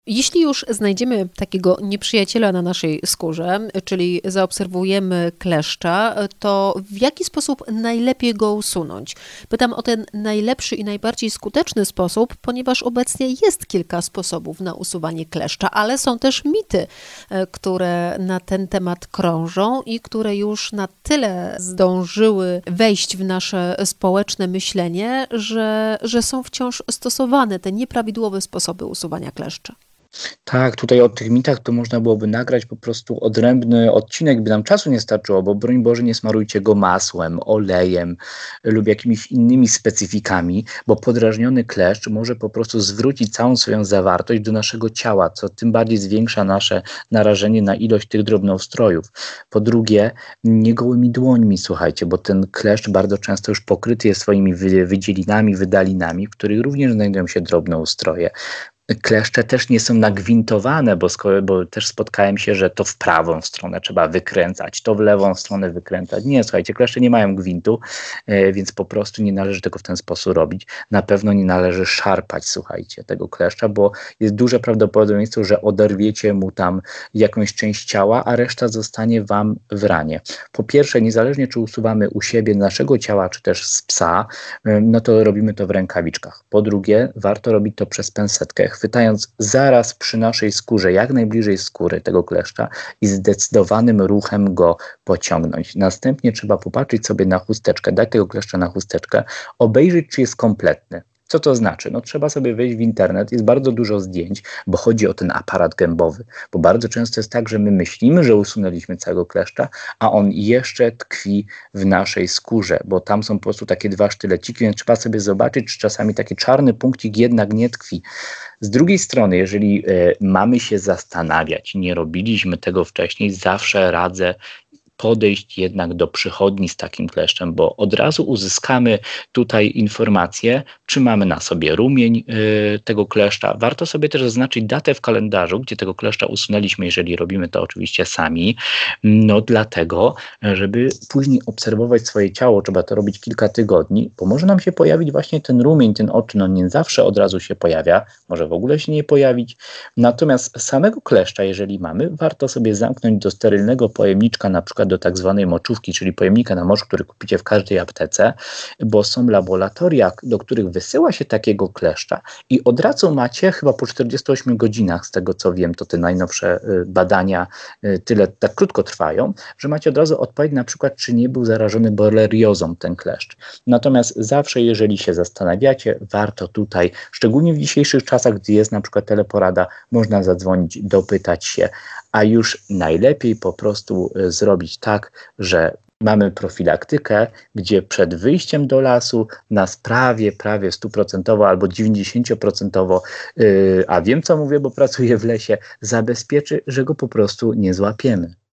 Jeśli już znajdziemy takiego nieprzyjaciela na naszej skórze, czyli zaobserwujemy kleszcza, to w jaki sposób najlepiej go usunąć? Pytam o ten najlepszy i najbardziej skuteczny sposób, ponieważ obecnie jest kilka sposobów na usuwanie kleszcza, ale są też mity, które na ten temat krążą i które już na tyle zdążyły wejść w nasze społeczne myślenie, że są wciąż stosowane te nieprawidłowe sposoby usuwania kleszcza. Tak, tutaj o tych mitach to można byłoby nagrać po prostu odrębny odcinek, by nam czasu nie starczyło, bo broń Boże nie smarujcie go masłem, olejem lub jakimiś innymi specyfikami, bo podrażniony kleszcz może po prostu zwrócić całą swoją zawartość do naszego ciała, co tym bardziej zwiększa nasze narażenie na ilość tych drobnoustrojów. Po drugie, nie gołymi dłońmi, słuchajcie, bo ten kleszcz bardzo często już pokryty jest swoimi wydzielinami, wydalinami, w których również znajdują się drobnoustroje. Kleszcze też nie są nagwintowane, bo też spotkałem się, że to w prawą stronę trzeba wykręcać, to w lewą stronę wykręcać. Nie, słuchajcie, kleszcze nie mają gwintu, więc po prostu nie należy tego w ten sposób robić. Na pewno nie należy szarpać, słuchajcie, tego kleszcza, bo jest duże prawdopodobieństwo, że oderwiecie mu tam jakąś część ciała, a reszta zostanie wam w ranie. Po pierwsze, niezależnie czy usuwamy u siebie naszego ciała, czy też z psa, no to robimy to w rękawiczkach. Po drugie, warto robić to przez pensetkę, chwytając zaraz przy naszej skórze, jak najbliżej skóry tego kleszcza i zdecydowanym ruchem go pociągnąć. Następnie trzeba popatrzeć sobie na chusteczkę, dać tego kleszcza na chusteczkę, obejrzeć, czy jest kompletny. Co to znaczy? No trzeba sobie wejść w internet, jest bardzo dużo zdjęć, bo chodzi o ten aparat gębowy, bo bardzo często jest tak, że my myślimy, że usunęliśmy całego kleszcza, a on jeszcze tkwi w naszej skórze, bo tam są po prostu takie dwa sztyleciki, więc trzeba sobie zobaczyć, czy czasami taki czarny punkcik jednak nie tkwi. Z drugiej strony, jeżeli mamy się zastanawiać, nie robiliśmy tego wcześniej, zawsze radzę podejść jednak do przychodni z takim kleszczem, bo od razu uzyskamy tutaj informację, czy mamy na sobie rumień tego kleszcza. Warto sobie też zaznaczyć datę w kalendarzu, gdzie tego kleszcza usunęliśmy, jeżeli robimy to oczywiście sami. No dlatego, żeby później obserwować swoje ciało, trzeba to robić kilka tygodni, bo może nam się pojawić właśnie ten rumień, ten oczy, no nie zawsze od razu się pojawia, może w ogóle się nie pojawić. Natomiast samego kleszcza, jeżeli mamy, warto sobie zamknąć do sterylnego pojemniczka, na przykład do tak zwanej moczówki, czyli pojemnika na mocz, który kupicie w każdej aptece, bo są laboratoria, do których wysyła się takiego kleszcza i od razu macie, chyba po 48 godzinach, z tego co wiem, to te najnowsze badania tyle tak krótko trwają, że macie od razu odpowiedź na przykład, czy nie był zarażony boreliozą ten kleszcz. Natomiast zawsze, jeżeli się zastanawiacie, warto tutaj, szczególnie w dzisiejszych czasach, gdy jest na przykład teleporada, można zadzwonić, dopytać się, a już najlepiej po prostu zrobić tak, że mamy profilaktykę, gdzie przed wyjściem do lasu nas prawie 100% albo 90%, a wiem co mówię, bo pracuję w lesie, zabezpieczy, że go po prostu nie złapiemy.